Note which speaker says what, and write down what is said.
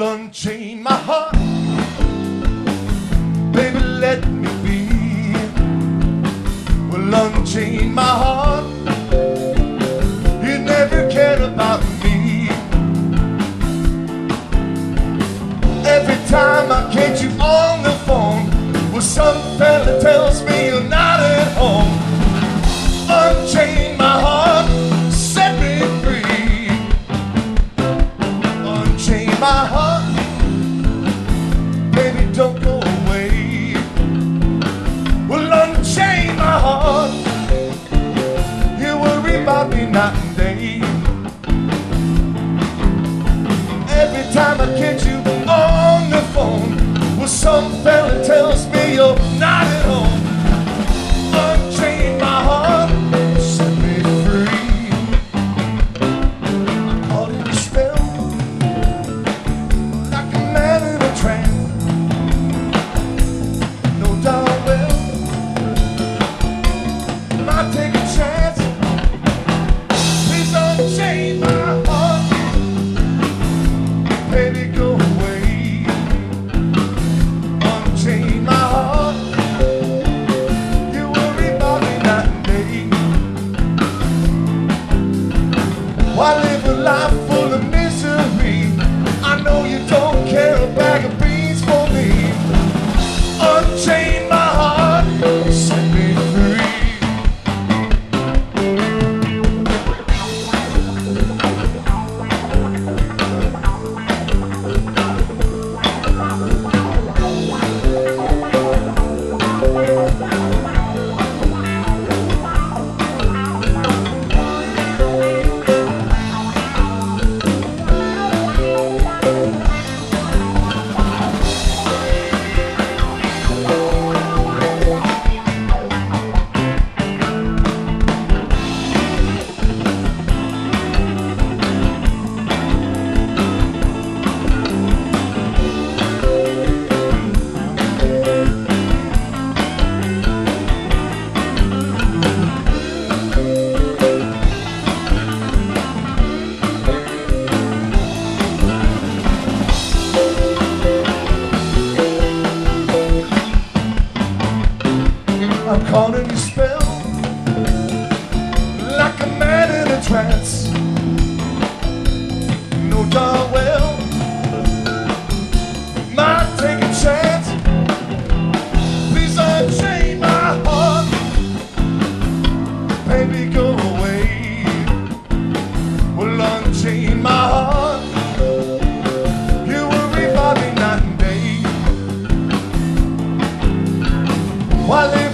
Speaker 1: unchain my heart. Baby, let me be. Will unchain my heart. You never cared about me. Every time I catch you on the phone, well, some fella tells me you're not at home. Unchain my heart, set me free. Unchain my heart, baby, don't go away. Well, unchain my heart. You worry about me night and day. Every time I catch you on the phone, well, some fella tells me you're not at home. Unchain my heart, set me free. I'm caught in a spell, like a man in a trance. No doubt, well, might take a chance. Please unchain my heart. Baby, go away. Unchain my heart. You worry about me night and day. Why live a life full of misery? I know you don't care a bag of beans for me. Unchain my heart, set me free. I'm caught in your spell, like a man in a trance. No darn well, might take a chance. Please unchain my heart. Baby, go away. Well, unchain my heart. You worry about me night and day. While